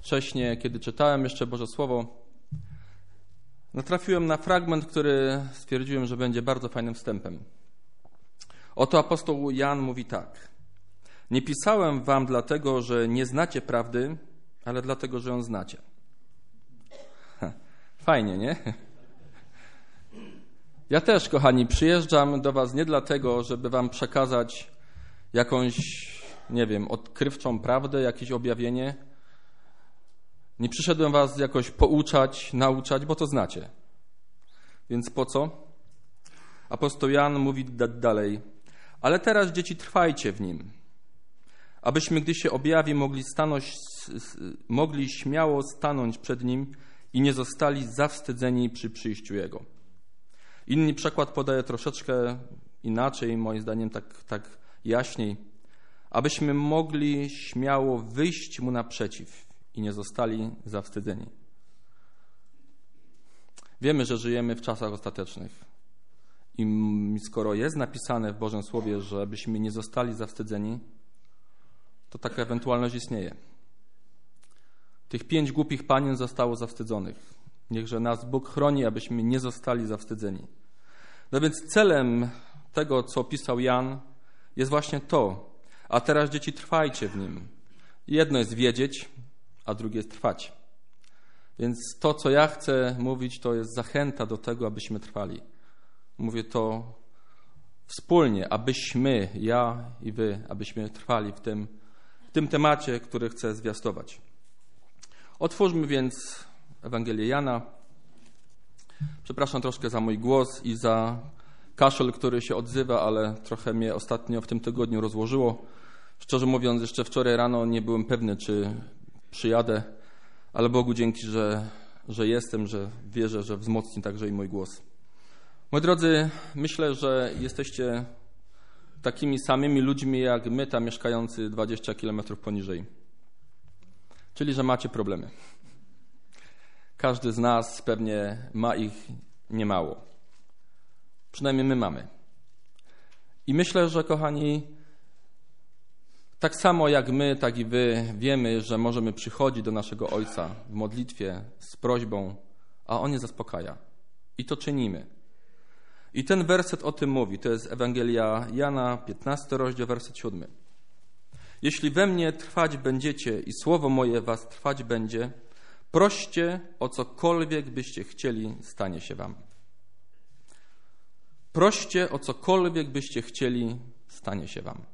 wcześniej, kiedy czytałem jeszcze Boże Słowo, natrafiłem na fragment, który stwierdziłem, że będzie bardzo fajnym wstępem. Oto apostoł Jan mówi tak. Nie pisałem wam dlatego, że nie znacie prawdy, ale dlatego, że ją znacie. Fajnie, nie? Ja też, kochani, przyjeżdżam do was nie dlatego, żeby wam przekazać jakąś, nie wiem, odkrywczą prawdę, jakieś objawienie. Nie przyszedłem was jakoś pouczać, nauczać, bo to znacie. Więc po co? Apostoł Jan mówi dalej. Ale teraz, dzieci, trwajcie w nim, abyśmy, gdy się objawi, mogli śmiało stanąć przed nim i nie zostali zawstydzeni przy przyjściu Jego. Inny przykład podaje troszeczkę inaczej, moim zdaniem tak jaśniej, abyśmy mogli śmiało wyjść Mu naprzeciw i nie zostali zawstydzeni. Wiemy, że żyjemy w czasach ostatecznych i skoro jest napisane w Bożym Słowie, że abyśmy nie zostali zawstydzeni, to taka ewentualność istnieje. Tych 5 głupich panien zostało zawstydzonych. Niechże nas Bóg chroni, abyśmy nie zostali zawstydzeni. No więc celem tego, co pisał Jan, jest właśnie to. A teraz, dzieci, trwajcie w nim. Jedno jest wiedzieć, a drugie jest trwać. Więc to, co ja chcę mówić, to jest zachęta do tego, abyśmy trwali. Mówię to wspólnie, abyśmy, ja i wy, abyśmy trwali w tym temacie, który chcę zwiastować. Otwórzmy więc Ewangelię Jana. Przepraszam troszkę za mój głos i za kaszel, który się odzywa, ale trochę mnie ostatnio w tym tygodniu rozłożyło. Szczerze mówiąc, jeszcze wczoraj rano nie byłem pewny, czy przyjadę, ale Bogu dzięki, że jestem, że wierzę, że wzmocni także i mój głos. Moi drodzy, myślę, że jesteście takimi samymi ludźmi jak my, tam mieszkający 20 kilometrów poniżej. Czyli, że macie problemy. Każdy z nas pewnie ma ich niemało. Przynajmniej my mamy. I myślę, że kochani, tak samo jak my, tak i wy wiemy, że możemy przychodzić do naszego Ojca w modlitwie z prośbą, a On je zaspokaja. I to czynimy. I ten werset o tym mówi. To jest Ewangelia Jana, 15 rozdział, werset 7. Jeśli we mnie trwać będziecie i słowo moje was trwać będzie, proście o cokolwiek byście chcieli, stanie się wam. Proście o cokolwiek byście chcieli, stanie się wam.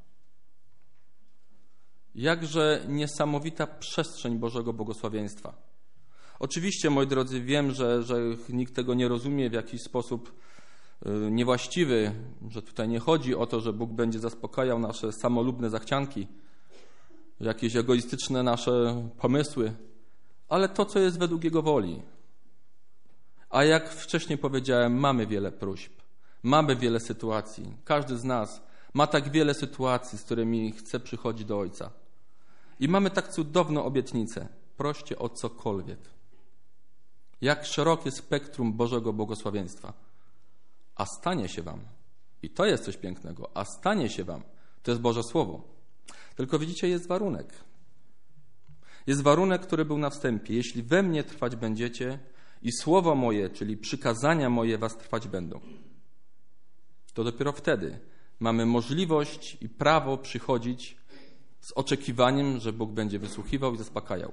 Jakże niesamowita przestrzeń Bożego błogosławieństwa. Oczywiście, moi drodzy, wiem, że nikt tego nie rozumie w jakiś sposób niewłaściwy, że tutaj nie chodzi o to, że Bóg będzie zaspokajał nasze samolubne zachcianki, jakieś egoistyczne nasze pomysły, ale to, co jest według Jego woli. A jak wcześniej powiedziałem, mamy wiele próśb, mamy wiele sytuacji. Każdy z nas ma tak wiele sytuacji, z którymi chce przychodzić do Ojca. I mamy tak cudowną obietnicę. Proście o cokolwiek. Jak szerokie spektrum Bożego błogosławieństwa. A stanie się wam. I to jest coś pięknego. A stanie się wam. To jest Boże Słowo. Tylko widzicie, jest warunek. Jest warunek, który był na wstępie. Jeśli we mnie trwać będziecie i słowo moje, czyli przykazania moje was trwać będą, to dopiero wtedy mamy możliwość i prawo przychodzić z oczekiwaniem, że Bóg będzie wysłuchiwał i zaspokajał.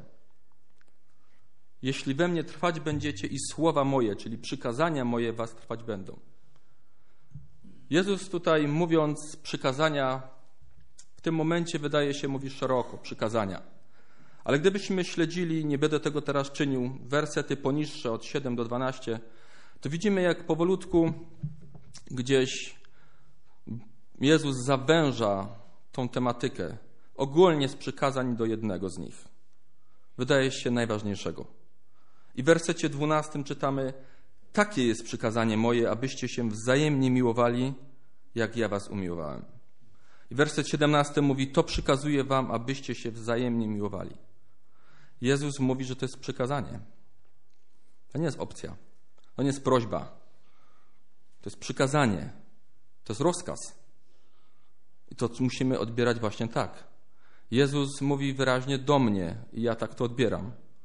Jeśli we mnie trwać będziecie i słowa moje, czyli przykazania moje was trwać będą. Jezus tutaj, mówiąc przykazania, w tym momencie wydaje się, mówi szeroko, przykazania. Ale gdybyśmy śledzili, nie będę tego teraz czynił, wersety poniższe od 7 do 12, to widzimy, jak powolutku gdzieś Jezus zawęża tą tematykę ogólnie z przykazań do jednego z nich. Wydaje się najważniejszego. I w wersecie 12 czytamy: takie jest przykazanie moje, abyście się wzajemnie miłowali, jak ja was umiłowałem. I werset 17 mówi: to przykazuję wam, abyście się wzajemnie miłowali. Jezus mówi, że to jest przykazanie. To nie jest opcja. To nie jest prośba. To jest przykazanie. To jest rozkaz. I to musimy odbierać właśnie tak. Jezus mówi wyraźnie do mnie i ja tak to odbieram.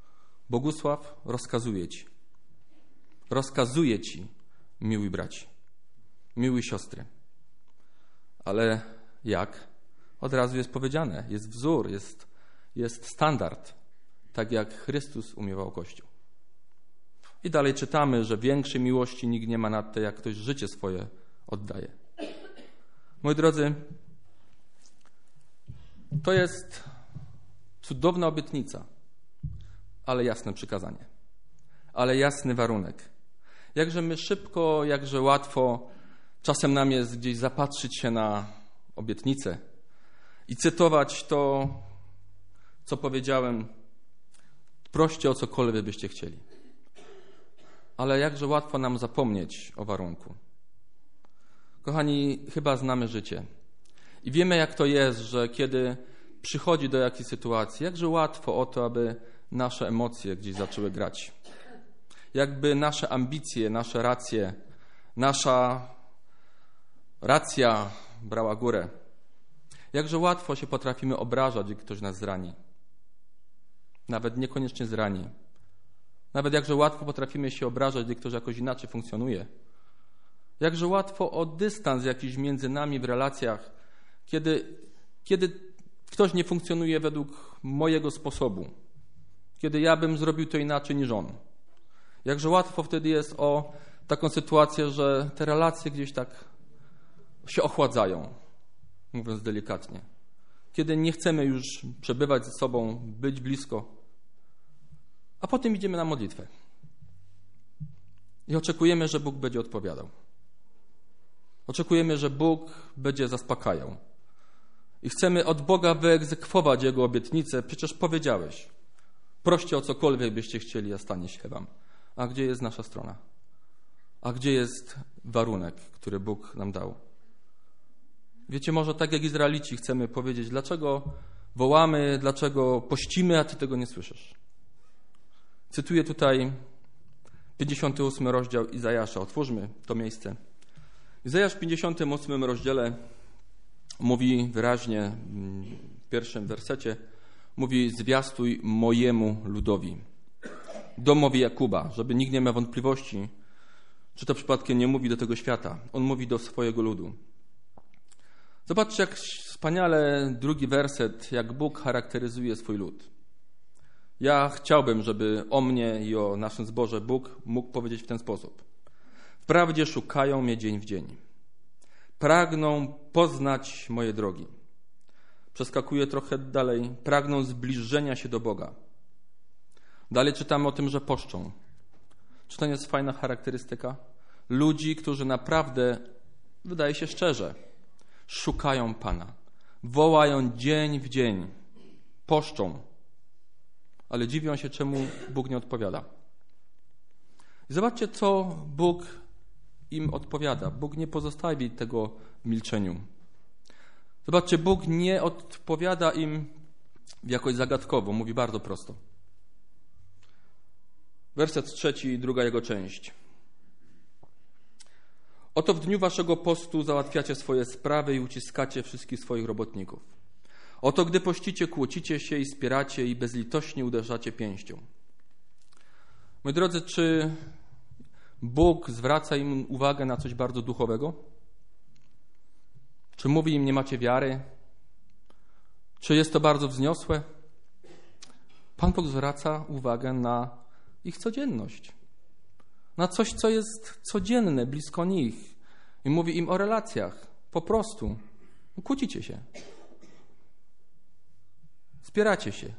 Bogusław rozkazuje ci, miły braci, miły siostry. Ale jak? Od razu jest powiedziane, jest wzór, jest standard, tak jak Chrystus umywał Kościół. I dalej czytamy, że większej miłości nikt nie ma nad to, jak ktoś życie swoje oddaje. Moi drodzy, to jest cudowna obietnica, ale jasne przykazanie, ale jasny warunek. Jakże my szybko, jakże łatwo czasem nam jest gdzieś zapatrzyć się na obietnicę i cytować to, co powiedziałem, proście o cokolwiek byście chcieli. Ale jakże łatwo nam zapomnieć o warunku. Kochani, chyba znamy życie i wiemy, jak to jest, że kiedy przychodzi do jakiejś sytuacji, jakże łatwo o to, aby nasze emocje gdzieś zaczęły grać. Jakby nasze ambicje, nasze racje, nasza racja brała górę. Jakże łatwo się potrafimy obrażać, gdy ktoś nas zrani. Nawet niekoniecznie zrani. Nawet jakże łatwo potrafimy się obrażać, gdy ktoś jakoś inaczej funkcjonuje. Jakże łatwo o dystans jakiś między nami w relacjach, kiedy ktoś nie funkcjonuje według mojego sposobu. Kiedy ja bym zrobił to inaczej niż on. Jakże łatwo wtedy jest o taką sytuację, że te relacje gdzieś tak się ochładzają, mówiąc delikatnie. Kiedy nie chcemy już przebywać ze sobą, być blisko, a potem idziemy na modlitwę. I oczekujemy, że Bóg będzie odpowiadał. Oczekujemy, że Bóg będzie zaspokajał. I chcemy od Boga wyegzekwować Jego obietnicę. Przecież powiedziałeś, proście o cokolwiek byście chcieli, a stanie się wam. A gdzie jest nasza strona? A gdzie jest warunek, który Bóg nam dał? Wiecie, może tak jak Izraelici chcemy powiedzieć, dlaczego wołamy, dlaczego pościmy, a Ty tego nie słyszysz. Cytuję tutaj 58 rozdział Izajasza. Otwórzmy to miejsce. Izajasz w 58 rozdziale mówi wyraźnie, w pierwszym wersecie, mówi: zwiastuj mojemu ludowi, domowi Jakuba, żeby nikt nie miał wątpliwości, czy to przypadkiem nie mówi do tego świata. On mówi do swojego ludu. Zobaczcie, jak wspaniale drugi werset, jak Bóg charakteryzuje swój lud. Ja chciałbym, żeby o mnie i o naszym zborze Bóg mógł powiedzieć w ten sposób. Wprawdzie szukają mnie dzień w dzień. Pragną poznać moje drogi. Przeskakuję trochę dalej. Pragną zbliżenia się do Boga. Dalej czytamy o tym, że poszczą. Czy to nie jest fajna charakterystyka? Ludzi, którzy naprawdę, wydaje się szczerze, szukają Pana. Wołają dzień w dzień. Poszczą. Ale dziwią się, czemu Bóg nie odpowiada. I zobaczcie, co Bóg im odpowiada. Bóg nie pozostawi tego w milczeniu. Zobaczcie, Bóg nie odpowiada im jakoś zagadkowo. Mówi bardzo prosto. Werset 3, druga jego część. Oto w dniu waszego postu załatwiacie swoje sprawy i uciskacie wszystkich swoich robotników. Oto gdy pościcie, kłócicie się i spieracie i bezlitośnie uderzacie pięścią. Moi drodzy, czy Bóg zwraca im uwagę na coś bardzo duchowego? Czy mówi im, nie macie wiary? Czy jest to bardzo wzniosłe? Pan Bóg zwraca uwagę na ich codzienność. Na coś, co jest codzienne, blisko nich. I mówi im o relacjach. Po prostu. Kłócicie się. Spieracie się.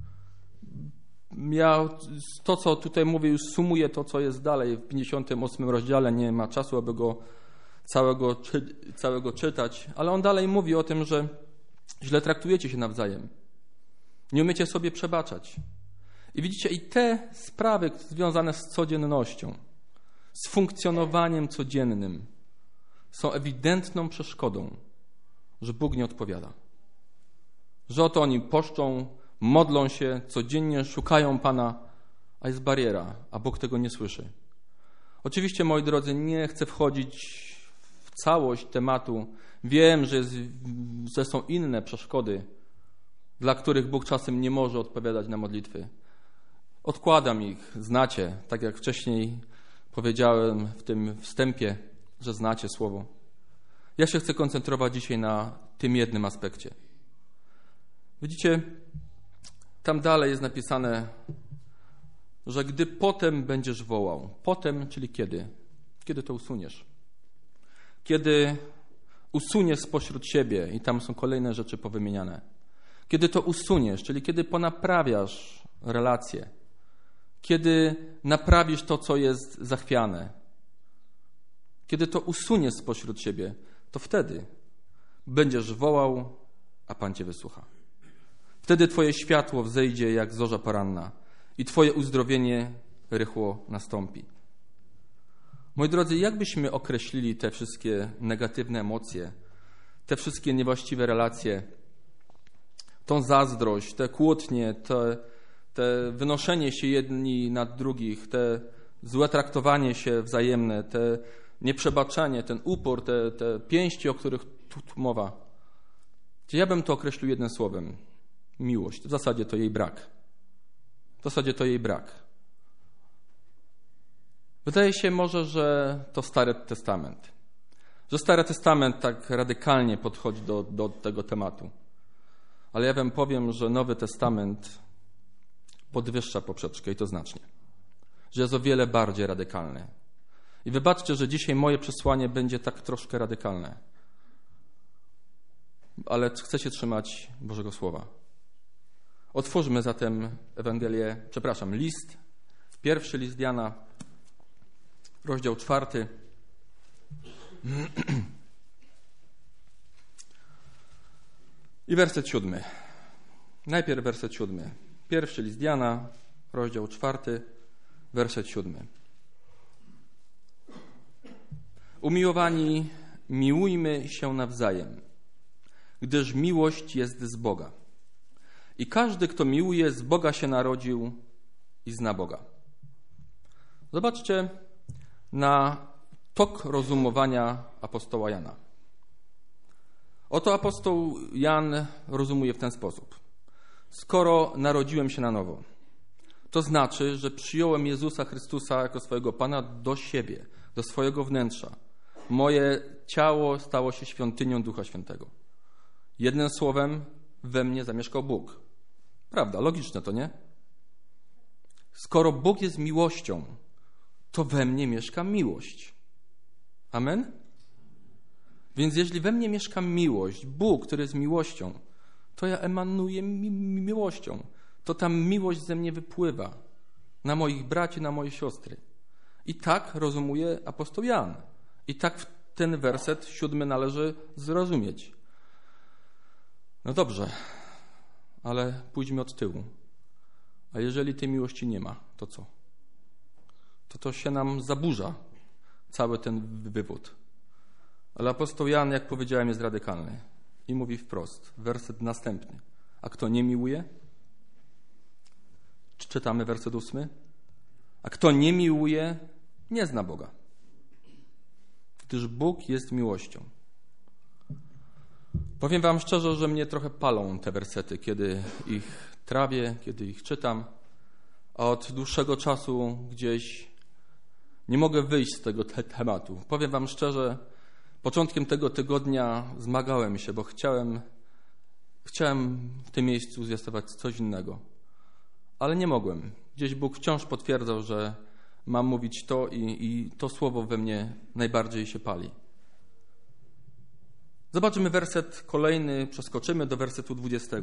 Ja to, co tutaj mówię, już sumuję to, co jest dalej w 58 rozdziale. Nie ma czasu, aby go całego czytać. Ale on dalej mówi o tym, że źle traktujecie się nawzajem. Nie umiecie sobie przebaczać. I widzicie, i te sprawy związane z codziennością, z funkcjonowaniem codziennym są ewidentną przeszkodą, że Bóg nie odpowiada. Że oto oni poszczą, modlą się, codziennie szukają Pana, a jest bariera, a Bóg tego nie słyszy. Oczywiście, moi drodzy, nie chcę wchodzić w całość tematu. Wiem, że są inne przeszkody, dla których Bóg czasem nie może odpowiadać na modlitwy. Odkładam ich, znacie, tak jak wcześniej powiedziałem w tym wstępie, że znacie słowo. Ja się chcę koncentrować dzisiaj na tym jednym aspekcie. Widzicie, tam dalej jest napisane, że gdy potem będziesz wołał. Potem, czyli kiedy? Kiedy to usuniesz? Kiedy usuniesz spośród siebie, i tam są kolejne rzeczy powymieniane. Kiedy to usuniesz, czyli kiedy ponaprawiasz relacje. Kiedy naprawisz to, co jest zachwiane. Kiedy to usuniesz spośród siebie, to wtedy będziesz wołał, a Pan cię wysłucha. Wtedy twoje światło wzejdzie jak zorza poranna i twoje uzdrowienie rychło nastąpi. Moi drodzy, jak byśmy określili te wszystkie negatywne emocje, te wszystkie niewłaściwe relacje, tą zazdrość, te kłótnie, te wynoszenie się jedni nad drugich, te złe traktowanie się wzajemne, te nieprzebaczenie, ten upór, te pięści, o których tu mowa. Ja bym to określił jednym słowem. Miłość. W zasadzie to jej brak. Wydaje się może, że to Stary Testament. Że Stary Testament tak radykalnie podchodzi do tego tematu. Ale ja wam powiem, że Nowy Testament podwyższa poprzeczkę i to znacznie. Że jest o wiele bardziej radykalny. I wybaczcie, że dzisiaj moje przesłanie będzie tak troszkę radykalne. Ale chcę się trzymać Bożego Słowa. Otwórzmy zatem pierwszy list Jana, rozdział 4. I werset 7. Najpierw werset 7. Pierwszy list Jana, rozdział 4, werset 7. Umiłowani, miłujmy się nawzajem, gdyż miłość jest z Boga. I każdy, kto miłuje, z Boga się narodził i zna Boga. Zobaczcie na tok rozumowania apostoła Jana. Oto apostoł Jan rozumuje w ten sposób. Skoro narodziłem się na nowo, to znaczy, że przyjąłem Jezusa Chrystusa jako swojego Pana do siebie, do swojego wnętrza. Moje ciało stało się świątynią Ducha Świętego. Jednym słowem, we mnie zamieszkał Bóg. Prawda, logiczne to, nie? Skoro Bóg jest miłością, to we mnie mieszka miłość. Amen? Więc jeśli we mnie mieszka miłość, Bóg, który jest miłością, to ja emanuję miłością. To ta miłość ze mnie wypływa na moich braci, na moje siostry. I tak rozumuje apostoł Jan. I tak ten werset 7 należy zrozumieć. No dobrze, ale pójdźmy od tyłu. A jeżeli tej miłości nie ma, to co? To się nam zaburza cały ten wywód. Ale apostoł Jan, jak powiedziałem, jest radykalny. I mówi wprost, werset następny. A kto nie miłuje? Czytamy werset 8. A kto nie miłuje, nie zna Boga. Gdyż Bóg jest miłością. Powiem wam szczerze, że mnie trochę palą te wersety, kiedy ich trawię, kiedy ich czytam. A od dłuższego czasu gdzieś nie mogę wyjść z tego tematu. Powiem wam szczerze, początkiem tego tygodnia zmagałem się, bo chciałem w tym miejscu zwiastować coś innego. Ale nie mogłem. Gdzieś Bóg wciąż potwierdzał, że mam mówić to i to słowo we mnie najbardziej się pali. Zobaczymy werset kolejny, przeskoczymy do wersetu 20.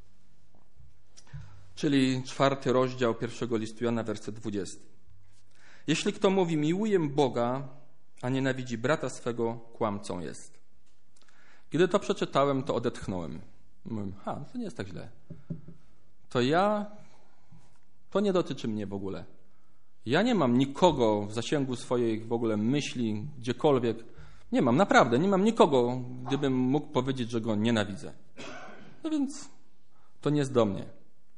Czyli 4 rozdział 1 listu Jana, werset 20. Jeśli kto mówi, miłuję Boga, a nienawidzi brata swego, kłamcą jest. Kiedy to przeczytałem, to odetchnąłem. Mówię, to nie jest tak źle. To nie dotyczy mnie w ogóle. Ja nie mam nikogo w zasięgu swoich w ogóle myśli, gdziekolwiek. Nie mam nikogo, gdybym mógł powiedzieć, że go nienawidzę. No więc to nie jest do mnie.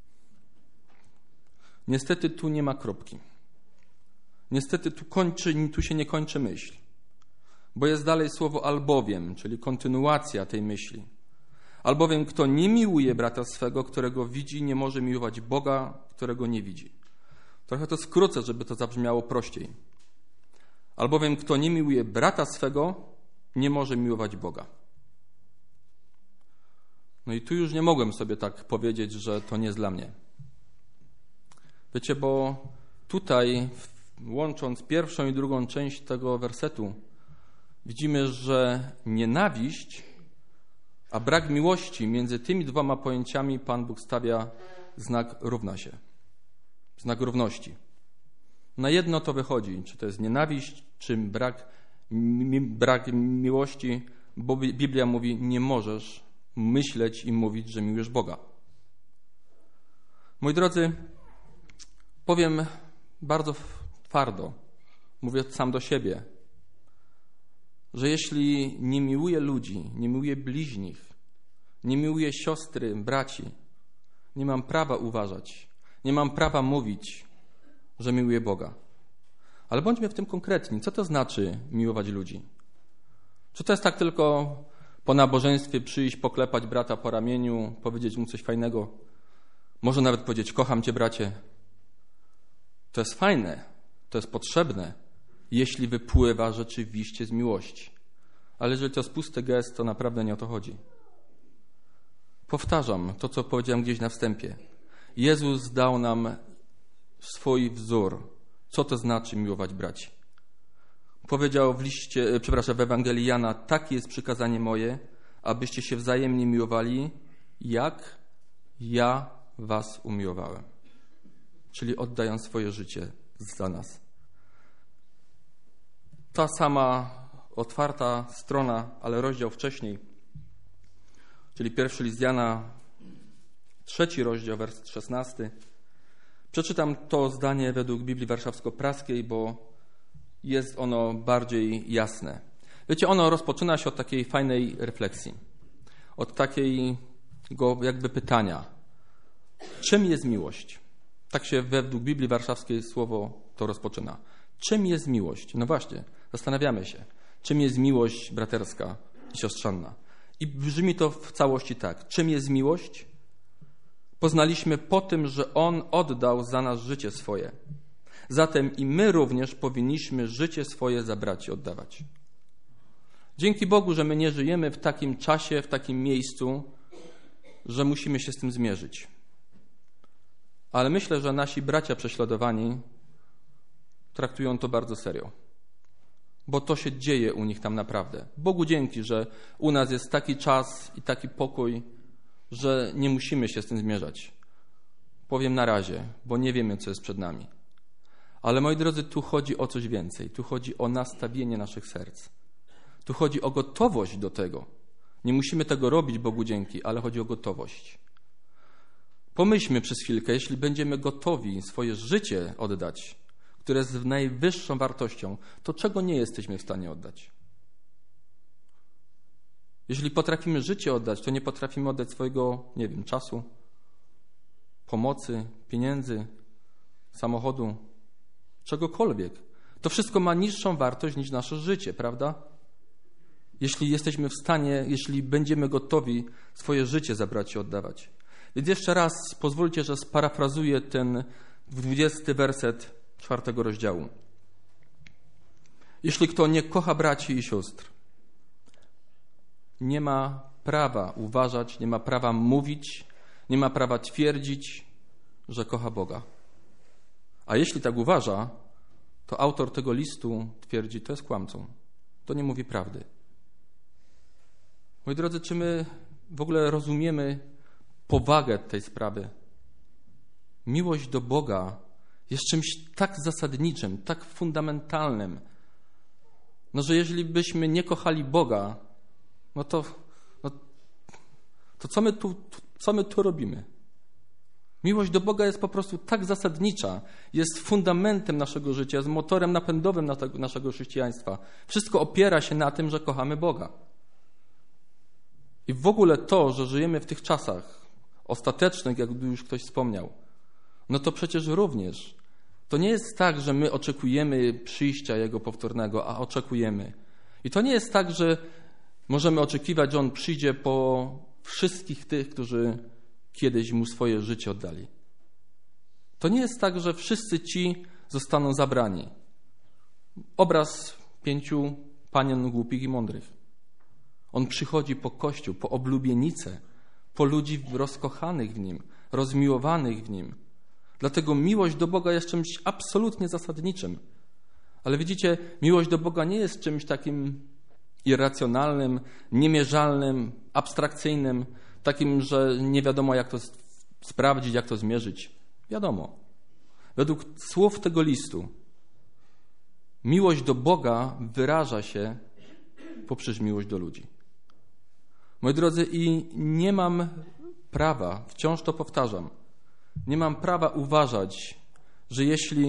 Niestety tu nie ma kropki. Niestety tu się nie kończy myśl. Bo jest dalej słowo albowiem, czyli kontynuacja tej myśli. Albowiem kto nie miłuje brata swego, którego widzi, nie może miłować Boga, którego nie widzi. Trochę to skrócę, żeby to zabrzmiało prościej. Albowiem kto nie miłuje brata swego, nie może miłować Boga. No i tu już nie mogłem sobie tak powiedzieć, że to nie jest dla mnie. Wiecie, bo tutaj, łącząc pierwszą i drugą część tego wersetu, widzimy, że nienawiść, a brak miłości, między tymi dwoma pojęciami Pan Bóg stawia znak równa się. Znak równości. Na jedno to wychodzi, czy to jest nienawiść, czy brak miłości, bo Biblia mówi, nie możesz myśleć i mówić, że miłujesz Boga. Moi drodzy, powiem bardzo twardo, mówię sam do siebie, że jeśli nie miłuję ludzi, nie miłuję bliźnich, nie miłuję siostry, braci, nie mam prawa uważać, nie mam prawa mówić, że miłuję Boga. Ale bądźmy w tym konkretni. Co to znaczy miłować ludzi? Czy to jest tak tylko po nabożeństwie przyjść, poklepać brata po ramieniu, powiedzieć mu coś fajnego? Może nawet powiedzieć, kocham cię, bracie. To jest fajne, to jest potrzebne, jeśli wypływa rzeczywiście z miłości. Ale jeżeli to jest pusty gest, to naprawdę nie o to chodzi. Powtarzam to, co powiedziałem gdzieś na wstępie. Jezus dał nam swój wzór, co to znaczy miłować braci. Powiedział w Ewangelii Jana, takie jest przykazanie moje, abyście się wzajemnie miłowali, jak ja was umiłowałem. Czyli oddając swoje życie za nas. Ta sama otwarta strona, ale rozdział wcześniej, czyli 1 list Jana, 3 rozdział, werset 16. Przeczytam to zdanie według Biblii Warszawsko-Praskiej, bo jest ono bardziej jasne. Wiecie, ono rozpoczyna się od takiej fajnej refleksji, od takiego jakby pytania. Czym jest miłość? Tak się według Biblii Warszawskiej słowo to rozpoczyna. Czym jest miłość? No właśnie, zastanawiamy się. Czym jest miłość braterska i siostrzana? I brzmi to w całości tak. Czym jest miłość? Poznaliśmy po tym, że On oddał za nas życie swoje. Zatem i my również powinniśmy życie swoje za braci oddawać. Dzięki Bogu, że my nie żyjemy w takim czasie, w takim miejscu, że musimy się z tym zmierzyć. Ale myślę, że nasi bracia prześladowani traktują to bardzo serio. Bo to się dzieje u nich tam naprawdę. Bogu dzięki, że u nas jest taki czas i taki pokój, że nie musimy się z tym zmierzać. Powiem na razie, bo nie wiemy, co jest przed nami. Ale moi drodzy, tu chodzi o coś więcej. Tu chodzi o nastawienie naszych serc. Tu chodzi o gotowość do tego. Nie musimy tego robić, Bogu dzięki, ale chodzi o gotowość. Pomyślmy przez chwilkę, jeśli będziemy gotowi swoje życie oddać, które jest najwyższą wartością, to czego nie jesteśmy w stanie oddać? Jeśli potrafimy życie oddać, to nie potrafimy oddać swojego, czasu, pomocy, pieniędzy, samochodu, czegokolwiek. To wszystko ma niższą wartość niż nasze życie, prawda? Jeśli jesteśmy w stanie, jeśli będziemy gotowi swoje życie za braci oddawać. Więc jeszcze raz pozwólcie, że sparafrazuję ten 20 werset 4 rozdziału. Jeśli kto nie kocha braci i sióstr, nie ma prawa uważać, nie ma prawa mówić, nie ma prawa twierdzić, że kocha Boga. A jeśli tak uważa, to autor tego listu twierdzi, to jest kłamcą. To nie mówi prawdy. Moi drodzy, czy my w ogóle rozumiemy powagę tej sprawy? Miłość do Boga jest czymś tak zasadniczym, tak fundamentalnym, że jeżeli byśmy nie kochali Boga, to co my tu robimy? Miłość do Boga jest po prostu tak zasadnicza, jest fundamentem naszego życia, jest motorem napędowym naszego chrześcijaństwa. Wszystko opiera się na tym, że kochamy Boga. I w ogóle to, że żyjemy w tych czasach ostatecznych, jak już ktoś wspomniał, to przecież również to nie jest tak, że my oczekujemy przyjścia Jego powtórnego, a oczekujemy. I to nie jest tak, że możemy oczekiwać, że On przyjdzie po wszystkich tych, którzy kiedyś Mu swoje życie oddali. To nie jest tak, że wszyscy ci zostaną zabrani. Obraz 5 panien głupich i mądrych. On przychodzi po Kościół, po oblubienicę, po ludzi rozkochanych w Nim, rozmiłowanych w Nim. Dlatego miłość do Boga jest czymś absolutnie zasadniczym. Ale widzicie, miłość do Boga nie jest czymś takim irracjonalnym, niemierzalnym, abstrakcyjnym, takim, że nie wiadomo jak to sprawdzić, jak to zmierzyć. Wiadomo. Według słów tego listu miłość do Boga wyraża się poprzez miłość do ludzi. Moi drodzy, i nie mam prawa, wciąż to powtarzam, nie mam prawa uważać, że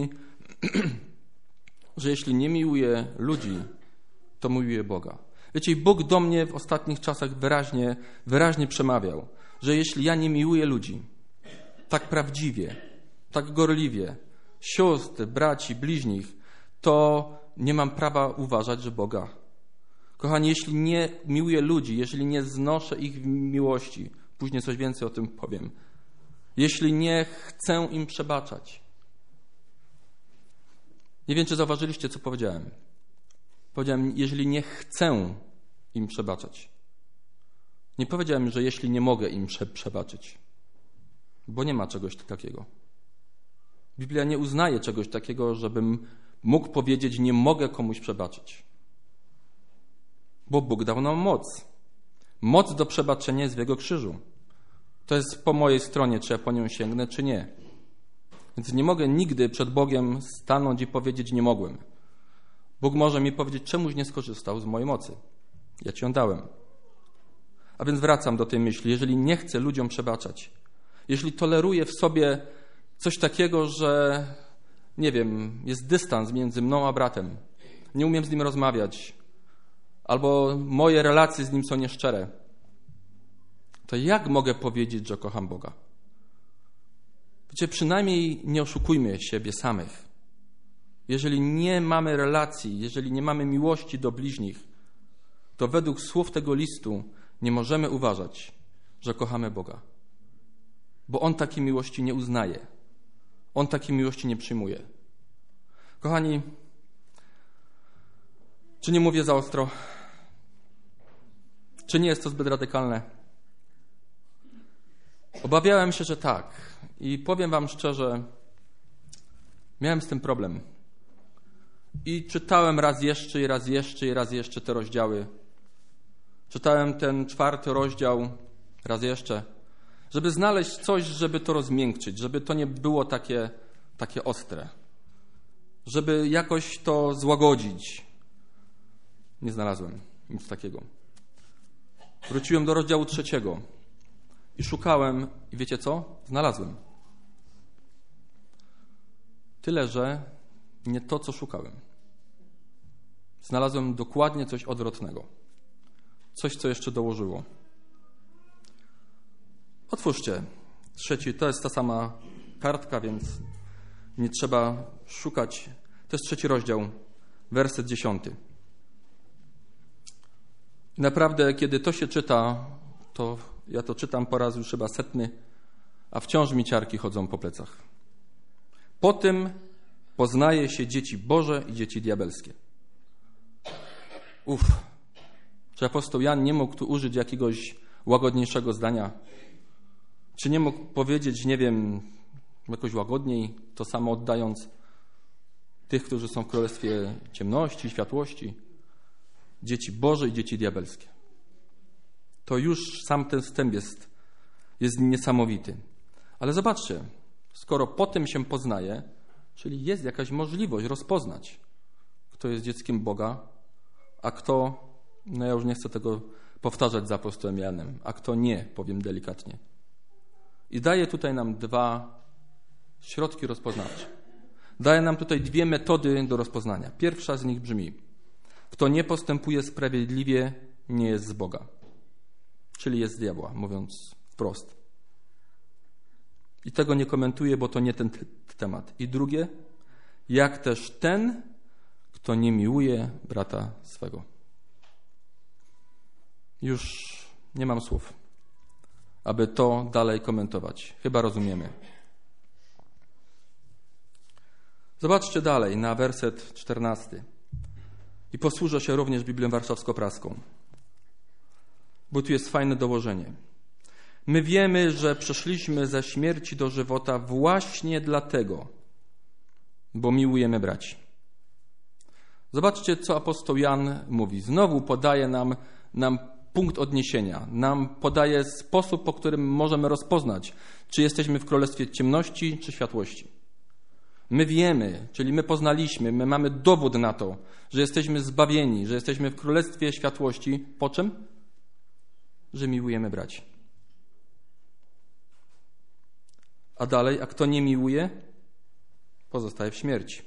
jeśli nie miłuję ludzi, to miłuję Boga. Wiecie, Bóg do mnie w ostatnich czasach wyraźnie przemawiał, że jeśli ja nie miłuję ludzi tak prawdziwie, tak gorliwie, sióstr, braci, bliźnich, to nie mam prawa uważać, że Boga. Kochani, jeśli nie miłuję ludzi, jeżeli nie znoszę ich w miłości, później coś więcej o tym powiem, jeśli nie chcę im przebaczać. Nie wiem, czy zauważyliście, co powiedziałem. Powiedziałem, jeżeli nie chcę im przebaczać. Nie powiedziałem, że jeśli nie mogę im przebaczyć, bo nie ma czegoś takiego. Biblia nie uznaje czegoś takiego, żebym mógł powiedzieć, nie mogę komuś przebaczyć. Bo Bóg dał nam moc. Moc do przebaczenia jest w Jego krzyżu. To jest po mojej stronie, czy ja po nią sięgnę, czy nie. Więc nie mogę nigdy przed Bogiem stanąć i powiedzieć, nie mogłem. Bóg może mi powiedzieć, czemuś nie skorzystał z mojej mocy. Ja Ci ją dałem. A więc wracam do tej myśli. Jeżeli nie chcę ludziom przebaczać, jeśli toleruję w sobie coś takiego, że, nie wiem, jest dystans między mną a bratem, nie umiem z nim rozmawiać, albo moje relacje z nim są nieszczere, to jak mogę powiedzieć, że kocham Boga? Wiecie, przynajmniej nie oszukujmy siebie samych. Jeżeli nie mamy relacji, jeżeli nie mamy miłości do bliźnich, to według słów tego listu nie możemy uważać, że kochamy Boga. Bo On takiej miłości nie uznaje. On takiej miłości nie przyjmuje. Kochani, czy nie mówię za ostro? Czy nie jest to zbyt radykalne? Obawiałem się, że tak. I powiem wam szczerze, miałem z tym problem. I czytałem raz jeszcze, i raz jeszcze, i raz jeszcze te rozdziały. Czytałem ten 4 rozdział raz jeszcze, żeby znaleźć coś, żeby to rozmiękczyć, żeby to nie było takie ostre. Żeby jakoś to złagodzić. Nie znalazłem nic takiego. Wróciłem do rozdziału 3 i szukałem i wiecie co? Znalazłem. Tyle, że nie to, co szukałem. Znalazłem dokładnie coś odwrotnego. Coś, co jeszcze dołożyło. Otwórzcie 3, to jest ta sama kartka, więc nie trzeba szukać. To jest 3 rozdział, werset 10. I naprawdę, kiedy to się czyta, to ja to czytam po raz już chyba 100, a wciąż mi ciarki chodzą po plecach. Po tym poznaje się dzieci Boże i dzieci diabelskie. Czy apostoł Jan nie mógł tu użyć jakiegoś łagodniejszego zdania? Czy nie mógł powiedzieć, nie wiem, jakoś łagodniej, to samo oddając tych, którzy są w królestwie ciemności, światłości, dzieci Boże i dzieci diabelskie? To już sam ten wstęp jest niesamowity. Ale zobaczcie, skoro po tym się poznaje, czyli jest jakaś możliwość rozpoznać, kto jest dzieckiem Boga, a kto, no ja już nie chcę tego powtarzać za apostołem Janem, a kto nie, powiem delikatnie. I daje tutaj nam 2 środki rozpoznawcze. Daje nam tutaj 2 metody do rozpoznania. Pierwsza z nich brzmi: kto nie postępuje sprawiedliwie, nie jest z Boga. Czyli jest z diabła, mówiąc wprost. I tego nie komentuję, bo to nie ten temat. I drugie, jak też ten, kto nie miłuje brata swego. Już nie mam słów, aby to dalej komentować. Chyba rozumiemy. Zobaczcie dalej na werset 14. I posłużę się również Biblią Warszawsko-Praską, bo tu jest fajne dołożenie. My wiemy, że przeszliśmy ze śmierci do żywota właśnie dlatego, bo miłujemy braci. Zobaczcie, co apostoł Jan mówi. Znowu podaje nam punkt odniesienia. Nam podaje sposób, po którym możemy rozpoznać, czy jesteśmy w królestwie ciemności, czy światłości. My wiemy, czyli my poznaliśmy, my mamy dowód na to, że jesteśmy zbawieni, że jesteśmy w królestwie światłości. Po czym? Że miłujemy braci. A dalej, a kto nie miłuje, pozostaje w śmierci.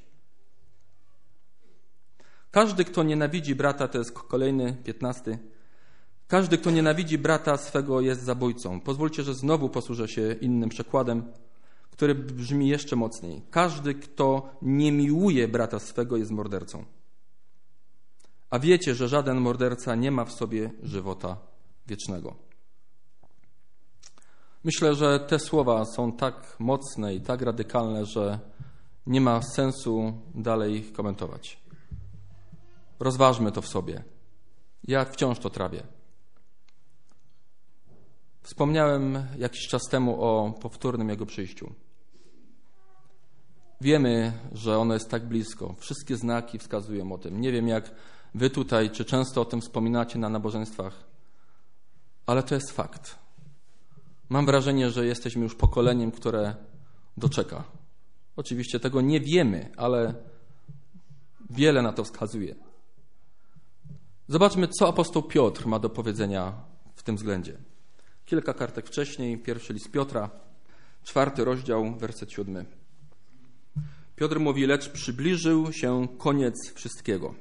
Każdy, kto nienawidzi brata, to jest kolejny 15. Każdy, kto nienawidzi brata swego, jest zabójcą. Pozwólcie, że znowu posłużę się innym przekładem, który brzmi jeszcze mocniej. Każdy, kto nie miłuje brata swego, jest mordercą. A wiecie, że żaden morderca nie ma w sobie żywota wiecznego. Myślę, że te słowa są tak mocne i tak radykalne, że nie ma sensu dalej ich komentować. Rozważmy to w sobie. Ja wciąż to trawię. Wspomniałem jakiś czas temu o powtórnym Jego przyjściu. Wiemy, że ono jest tak blisko. Wszystkie znaki wskazują o tym. Nie wiem, jak wy tutaj, czy często o tym wspominacie na nabożeństwach, ale to jest fakt. Mam wrażenie, że jesteśmy już pokoleniem, które doczeka. Oczywiście tego nie wiemy, ale wiele na to wskazuje. Zobaczmy, co apostoł Piotr ma do powiedzenia w tym względzie. Kilka kartek wcześniej, 1 list Piotra, 4 rozdział, werset 7. Piotr mówi, lecz przybliżył się koniec wszystkiego.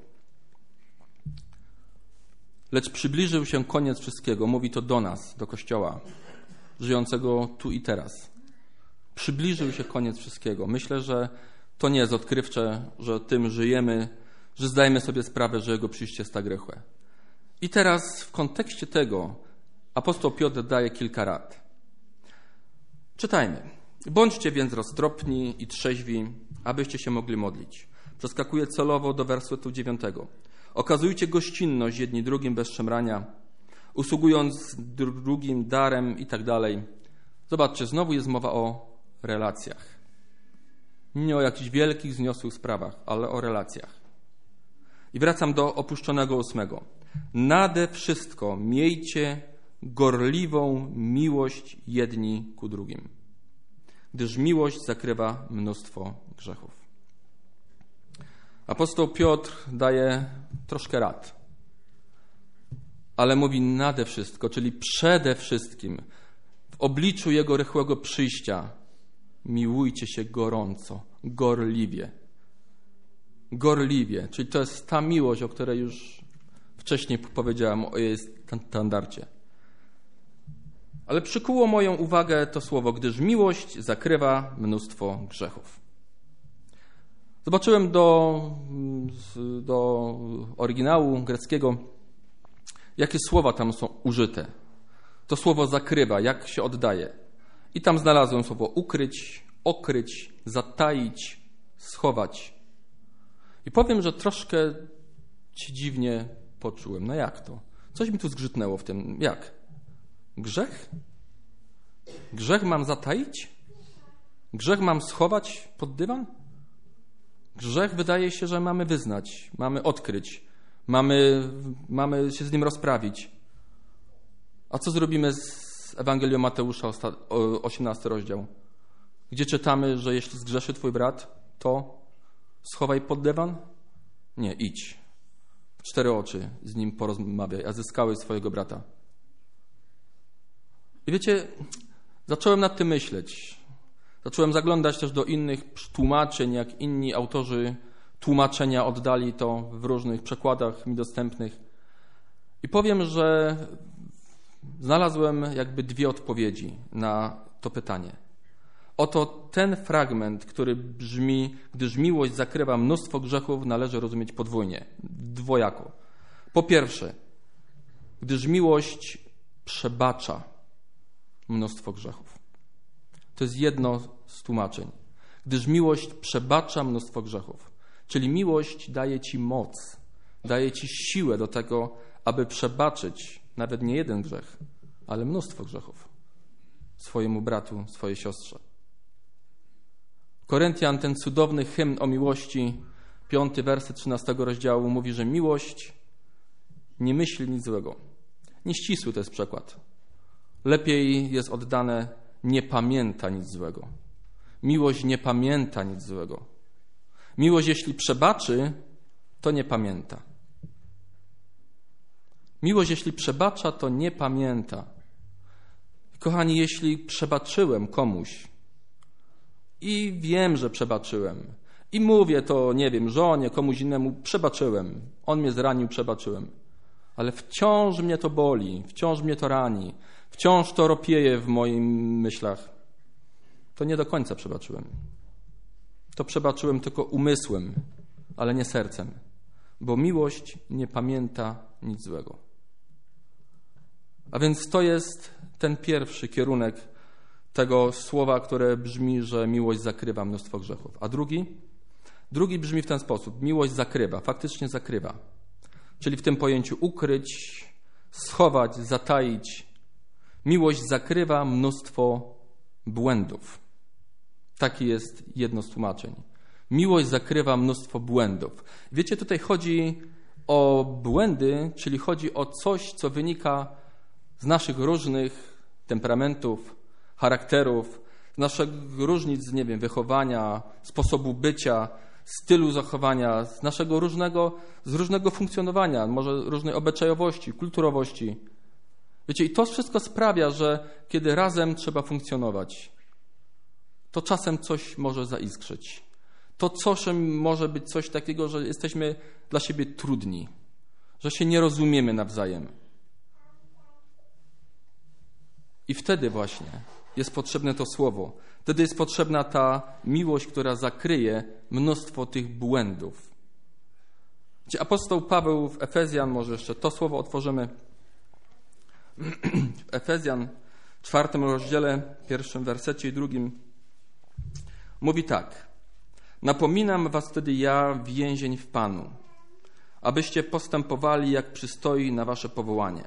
Lecz przybliżył się koniec wszystkiego. Mówi to do nas, do Kościoła, żyjącego tu i teraz. Przybliżył się koniec wszystkiego. Myślę, że to nie jest odkrywcze, że tym żyjemy, że zdajemy sobie sprawę, że Jego przyjście jest tak rychłe. I teraz w kontekście tego apostoł Piotr daje kilka rad. Czytajmy. Bądźcie więc roztropni i trzeźwi, abyście się mogli modlić. Przeskakuję celowo do wersetu 9. Okazujcie gościnność jedni drugim bez szemrania, usługując drugim darem i tak dalej. Zobaczcie, znowu jest mowa o relacjach. Nie o jakichś wielkich, wzniosłych sprawach, ale o relacjach. I wracam do opuszczonego 8. Nade wszystko miejcie gorliwą miłość jedni ku drugim, gdyż miłość zakrywa mnóstwo grzechów. Apostoł Piotr daje troszkę rad, ale mówi nade wszystko, czyli przede wszystkim w obliczu Jego rychłego przyjścia miłujcie się gorąco, gorliwie. Gorliwie, czyli to jest ta miłość, o której już wcześniej powiedziałem, o jej standardzie. Ale przykuło moją uwagę to słowo, gdyż miłość zakrywa mnóstwo grzechów. Zobaczyłem do oryginału greckiego, jakie słowa tam są użyte. To słowo zakrywa, jak się oddaje. I tam znalazłem słowo ukryć, okryć, zataić, schować. I powiem, że troszkę się dziwnie poczułem. No jak to? Coś mi tu zgrzytnęło w tym. Jak? Grzech? Grzech mam zataić? Grzech mam schować pod dywan? Grzech wydaje się, że mamy wyznać, mamy odkryć, mamy się z nim rozprawić. A co zrobimy z Ewangelią Mateusza, 18 rozdział, gdzie czytamy, że jeśli zgrzeszy twój brat, to schowaj pod dywan? Nie, idź. W 4 oczy z nim porozmawiaj, a zyskałeś swojego brata. I wiecie, zacząłem nad tym myśleć. Zacząłem zaglądać też do innych tłumaczeń, jak inni autorzy tłumaczenia oddali to w różnych przekładach mi dostępnych. I powiem, że znalazłem jakby 2 odpowiedzi na to pytanie. Oto ten fragment, który brzmi, gdyż miłość zakrywa mnóstwo grzechów, należy rozumieć podwójnie, dwojako. Po pierwsze, gdyż miłość przebacza mnóstwo grzechów. To jest jedno z tłumaczeń. gdyż miłość przebacza mnóstwo grzechów. Czyli miłość daje ci moc, daje ci siłę do tego, aby przebaczyć nawet nie jeden grzech, ale mnóstwo grzechów swojemu bratu, swojej siostrze. Koryntian, ten cudowny hymn o miłości, 5 werset 13 rozdziału mówi, że miłość nie myśli nic złego. Nieścisły to jest przekład. Lepiej jest oddane nie pamięta nic złego. Miłość nie pamięta nic złego. Miłość, jeśli przebaczy, to nie pamięta. Miłość, jeśli przebacza, to nie pamięta. Kochani, jeśli przebaczyłem komuś i wiem, że przebaczyłem i mówię to, nie wiem, żonie, komuś innemu, przebaczyłem, on mnie zranił, przebaczyłem, ale wciąż mnie to boli, wciąż mnie to rani, wciąż to ropieje w moich myślach, to nie do końca przebaczyłem. To przebaczyłem tylko umysłem, ale nie sercem, bo miłość nie pamięta nic złego. A więc to jest ten pierwszy kierunek tego słowa, które brzmi, że miłość zakrywa mnóstwo grzechów. A drugi brzmi w ten sposób. Miłość zakrywa, faktycznie zakrywa. Czyli w tym pojęciu ukryć, schować, zataić. Miłość zakrywa mnóstwo błędów. Taki jest jedno z tłumaczeń. Miłość zakrywa mnóstwo błędów. Wiecie, tutaj chodzi o błędy, czyli chodzi o coś, co wynika z naszych różnych temperamentów, charakterów, z naszych różnic, nie wiem, wychowania, sposobu bycia, stylu zachowania, z naszego różnego funkcjonowania, może różnej obyczajowości, kulturowości. Wiecie, i to wszystko sprawia, że kiedy razem trzeba funkcjonować, to czasem coś może zaiskrzyć. To czasem może być coś takiego, że jesteśmy dla siebie trudni, że się nie rozumiemy nawzajem. I wtedy właśnie jest potrzebne to słowo. Wtedy jest potrzebna ta miłość, która zakryje mnóstwo tych błędów. Gdzie apostoł Paweł w Efezjan, może jeszcze to słowo otworzymy, w Efezjan 4 rozdziale, 1 wersecie i 2 mówi tak. Napominam was wtedy ja, więzień w Panu, abyście postępowali jak przystoi na wasze powołanie.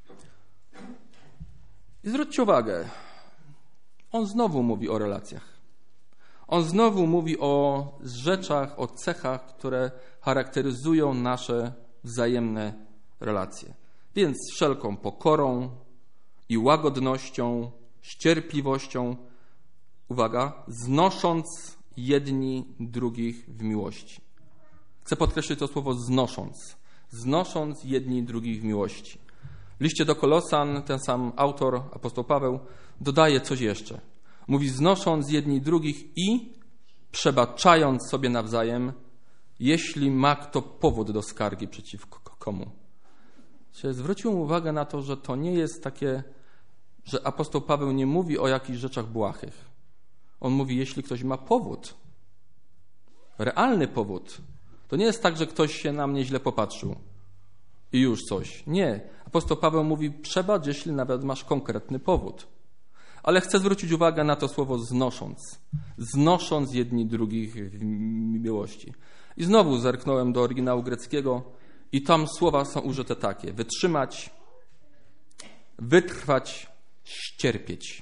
I zwróćcie uwagę, on znowu mówi o relacjach. On znowu mówi o rzeczach, o cechach, które charakteryzują nasze wzajemne relacje. Więc z wszelką pokorą i łagodnością, z cierpliwością, uwaga, znosząc jedni drugich w miłości. Chcę podkreślić to słowo znosząc. Znosząc jedni drugich w miłości. W liście do Kolosan ten sam autor, apostoł Paweł, dodaje coś jeszcze. Mówi znosząc jedni drugich i przebaczając sobie nawzajem, jeśli ma kto powód do skargi przeciwko komu. Zwróciłem uwagę na to, że to nie jest takie, że apostoł Paweł nie mówi o jakichś rzeczach błahych. On mówi, jeśli ktoś ma powód, realny powód, to nie jest tak, że ktoś się na mnie źle popatrzył i już coś. Nie. Apostoł Paweł mówi, przebacz, jeśli nawet masz konkretny powód. Ale chcę zwrócić uwagę na to słowo znosząc. Znosząc jedni drugich w miłości. I znowu zerknąłem do oryginału greckiego i tam słowa są użyte takie. Wytrzymać, wytrwać, ścierpieć.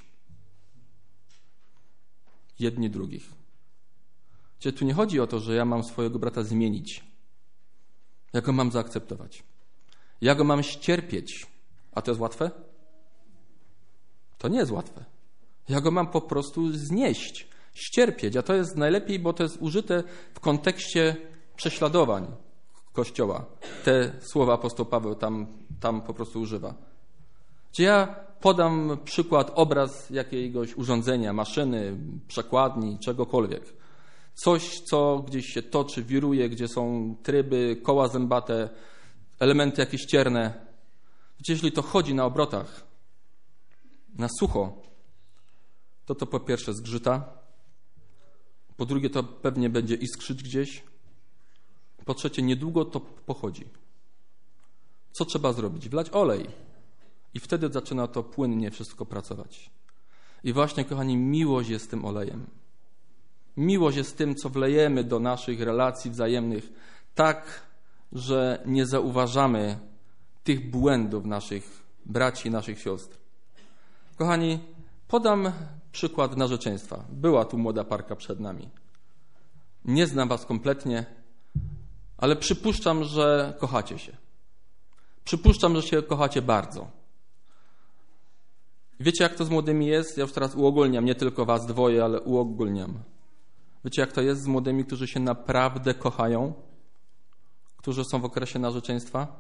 Jedni drugich. Czyli tu nie chodzi o to, że ja mam swojego brata zmienić. Ja go mam zaakceptować. Ja go mam ścierpieć. A to jest łatwe? To nie jest łatwe. Ja go mam po prostu znieść, ścierpieć. A to jest najlepiej, bo to jest użyte w kontekście prześladowań Kościoła. Te słowa apostoł Paweł tam po prostu używa. Gdzie ja podam przykład, obraz jakiegoś urządzenia, maszyny, przekładni, czegokolwiek. Coś, co gdzieś się toczy, wiruje, gdzie są tryby, koła zębate, elementy jakieś cierne. Wiecie, jeśli to chodzi na obrotach, na sucho, to po pierwsze zgrzyta, po drugie to pewnie będzie iskrzyć gdzieś, po trzecie niedługo to pochodzi. Co trzeba zrobić? Wlać olej i wtedy zaczyna to płynnie wszystko pracować. I właśnie, kochani, miłość jest tym olejem. Miłość jest tym, co wlejemy do naszych relacji wzajemnych, tak, że nie zauważamy tych błędów naszych braci, naszych sióstr. Kochani, podam przykład narzeczeństwa. Była tu młoda parka przed nami. Nie znam was kompletnie, ale przypuszczam, że kochacie się. Przypuszczam, że się kochacie bardzo. Wiecie, jak to z młodymi jest? Ja już teraz uogólniam, nie tylko was dwoje, ale uogólniam. Wiecie, jak to jest z młodymi, którzy się naprawdę kochają? Którzy są w okresie narzeczeństwa?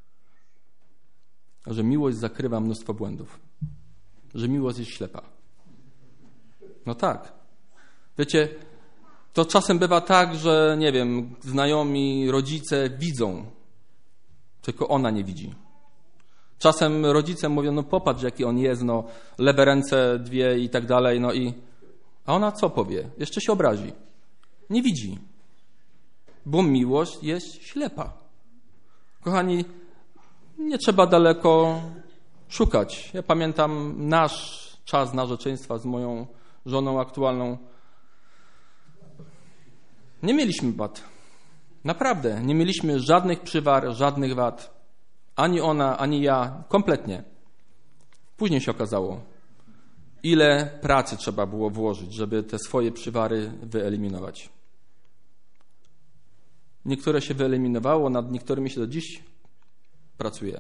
Że miłość zakrywa mnóstwo błędów. Że miłość jest ślepa. No tak. Wiecie, to czasem bywa tak, że, nie wiem, znajomi, rodzice widzą, tylko ona nie widzi. Czasem rodzice mówią, no popatrz, jaki on jest, no lewe ręce, dwie i tak dalej, no i... A ona co powie? Jeszcze się obrazi. Nie widzi. Bo miłość jest ślepa. Kochani, nie trzeba daleko szukać. Ja pamiętam nasz czas narzeczeństwa z moją żoną aktualną. Nie mieliśmy wad. Naprawdę. Nie mieliśmy żadnych przywar, żadnych wad. Ani ona, ani ja. Kompletnie. Później się okazało, ile pracy trzeba było włożyć, żeby te swoje przywary wyeliminować. Niektóre się wyeliminowało, nad niektórymi się do dziś pracuje.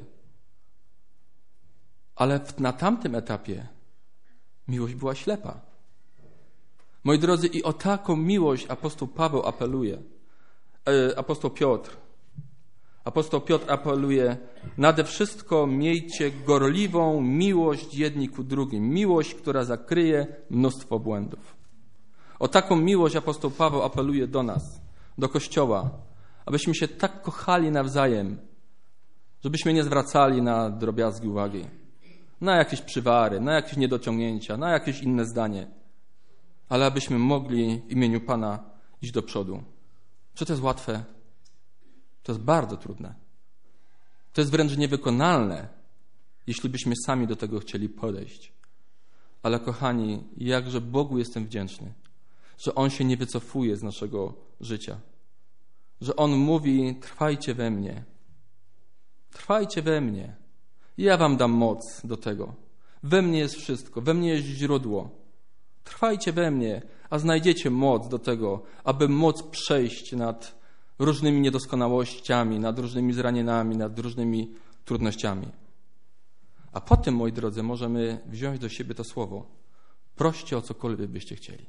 Ale na tamtym etapie miłość była ślepa. Moi drodzy, i o taką miłość apostoł Paweł apeluje. Apostoł Piotr apeluje: nade wszystko miejcie gorliwą miłość jedni ku drugim. Miłość, która zakryje mnóstwo błędów. O taką miłość apostoł Paweł apeluje do nas, do Kościoła, abyśmy się tak kochali nawzajem, żebyśmy nie zwracali na drobiazgi uwagi, na jakieś przywary, na jakieś niedociągnięcia, na jakieś inne zdanie, ale abyśmy mogli w imieniu Pana iść do przodu. Czy to jest łatwe? To jest bardzo trudne. To jest wręcz niewykonalne, jeśli byśmy sami do tego chcieli podejść. Ale kochani, jakże Bogu jestem wdzięczny, że On się nie wycofuje z naszego życia. Że On mówi: trwajcie we mnie. Trwajcie we mnie. Ja wam dam moc do tego. We mnie jest wszystko. We mnie jest źródło. Trwajcie we mnie, a znajdziecie moc do tego, aby móc przejść nad różnymi niedoskonałościami, nad różnymi zranieniami, nad różnymi trudnościami. A potem, moi drodzy, możemy wziąć do siebie to słowo: proście o cokolwiek byście chcieli,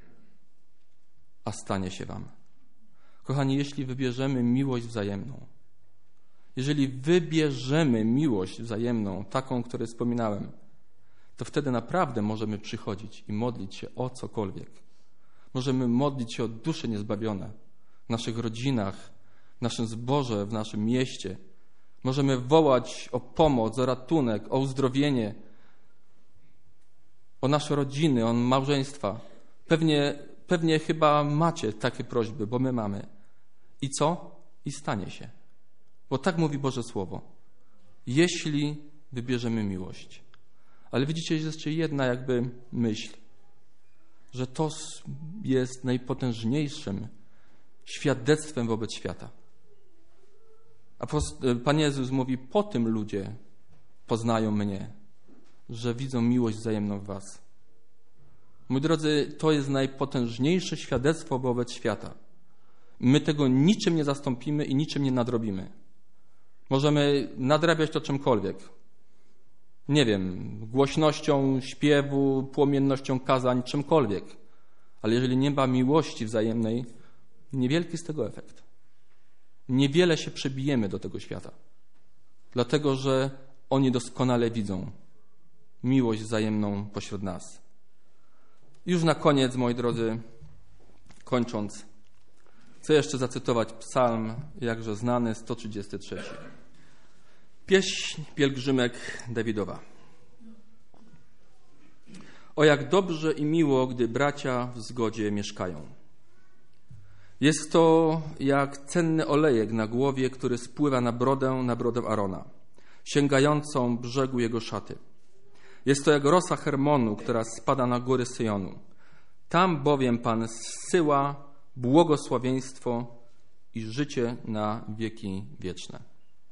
a stanie się wam. Kochani, jeśli wybierzemy miłość wzajemną, jeżeli wybierzemy miłość wzajemną, taką, o której wspominałem, to wtedy naprawdę możemy przychodzić i modlić się o cokolwiek. Możemy modlić się o dusze niezbawione w naszych rodzinach, w naszym zborze, w naszym mieście. Możemy wołać o pomoc, o ratunek, o uzdrowienie, o nasze rodziny, o małżeństwa. Pewnie chyba macie takie prośby, bo my mamy. I co? I stanie się. Bo tak mówi Boże Słowo. Jeśli wybierzemy miłość. Ale widzicie, jest jeszcze jedna jakby myśl, że to jest najpotężniejszym świadectwem wobec świata. Pan Jezus mówi: po tym ludzie poznają mnie, że widzą miłość wzajemną w was. Moi drodzy, to jest najpotężniejsze świadectwo wobec świata. My tego niczym nie zastąpimy i niczym nie nadrobimy. Możemy nadrabiać to czymkolwiek. Nie wiem, głośnością śpiewu, płomiennością kazań, czymkolwiek. Ale jeżeli nie ma miłości wzajemnej, niewielki jest tego efekt. Niewiele się przebijemy do tego świata. Dlatego, że oni doskonale widzą miłość wzajemną pośród nas. Już na koniec, moi drodzy, kończąc, chcę jeszcze zacytować psalm jakże znany, 133. Pieśń pielgrzymek Dawidowa. O jak dobrze i miło, gdy bracia w zgodzie mieszkają. Jest to jak cenny olejek na głowie, który spływa na brodę Arona, sięgającą brzegu jego szaty. Jest to jak rosa Hermonu, która spada na góry Syjonu. Tam bowiem Pan zsyła błogosławieństwo i życie na wieki wieczne.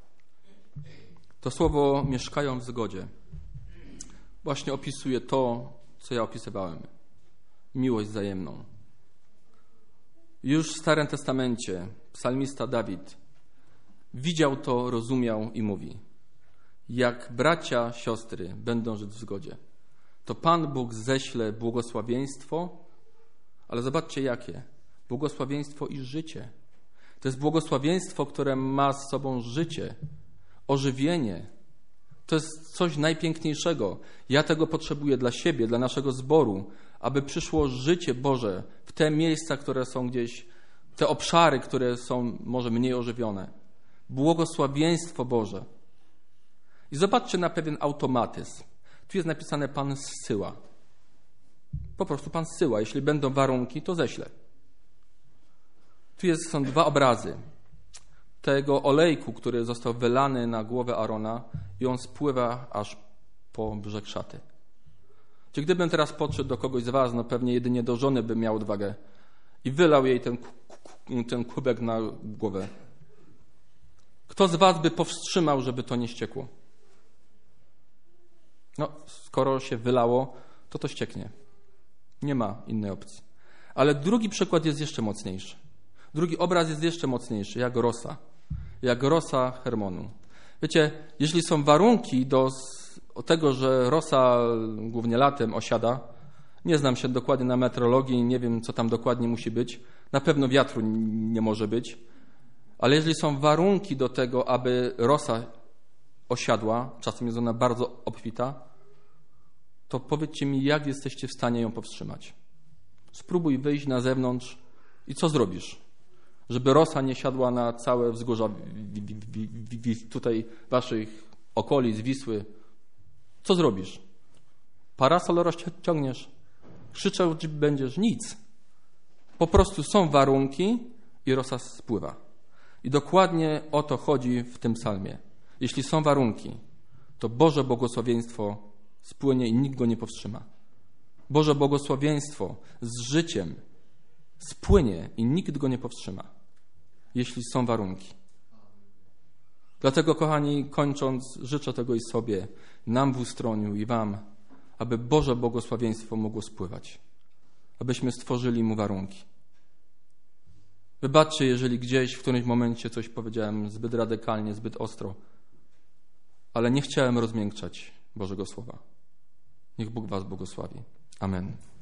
To słowo mieszkają w zgodzie właśnie opisuje to, co ja opisywałem. Miłość wzajemną. Już w Starym Testamencie psalmista Dawid widział to, rozumiał i mówi: jak bracia, siostry będą żyć w zgodzie, to Pan Bóg ześle błogosławieństwo, ale zobaczcie jakie. Błogosławieństwo i życie. To jest błogosławieństwo, które ma z sobą życie, ożywienie. To jest coś najpiękniejszego. Ja tego potrzebuję dla siebie, dla naszego zboru, aby przyszło życie Boże w te miejsca, które są gdzieś, te obszary, które są może mniej ożywione. Błogosławieństwo Boże. I zobaczcie na pewien automatyzm. Tu jest napisane Pan zsyła. Po prostu Pan zsyła. Jeśli będą warunki, to ześlę. Tu są dwa obrazy tego olejku, który został wylany na głowę Arona i on spływa aż po brzeg szaty. Czy gdybym teraz podszedł do kogoś z was, no pewnie jedynie do żony bym miał odwagę i wylał jej ten kubek na głowę. Kto z was by powstrzymał, żeby to nie ściekło? No, skoro się wylało, to ścieknie. Nie ma innej opcji. Ale drugi przykład jest jeszcze mocniejszy. Drugi obraz jest jeszcze mocniejszy, jak rosa Hermonu. Wiecie, jeśli są warunki do tego, że rosa głównie latem osiada, nie znam się dokładnie na meteorologii, nie wiem, co tam dokładnie musi być. Na pewno wiatru nie może być. Ale jeżeli są warunki do tego, aby rosa osiadła, czasem jest ona bardzo obfita, to powiedzcie mi, jak jesteście w stanie ją powstrzymać. Spróbuj wyjść na zewnątrz i co zrobisz? Żeby rosa nie siadła na całe wzgórza tutaj waszych okolic, Wisły. Co zrobisz? Parasol rozciągniesz? Krzyczeć będziesz? Nic. Po prostu są warunki i rosa spływa. I dokładnie o to chodzi w tym psalmie. Jeśli są warunki, to Boże błogosławieństwo spłynie i nikt go nie powstrzyma. Boże błogosławieństwo z życiem spłynie i nikt go nie powstrzyma, jeśli są warunki. Dlatego, kochani, kończąc, życzę tego i sobie, nam w Ustroniu i wam, aby Boże błogosławieństwo mogło spływać, abyśmy stworzyli mu warunki. Wybaczcie, jeżeli gdzieś w którymś momencie coś powiedziałem zbyt radykalnie, zbyt ostro, ale nie chciałem rozmiękczać Bożego Słowa. Niech Bóg was błogosławi. Amen.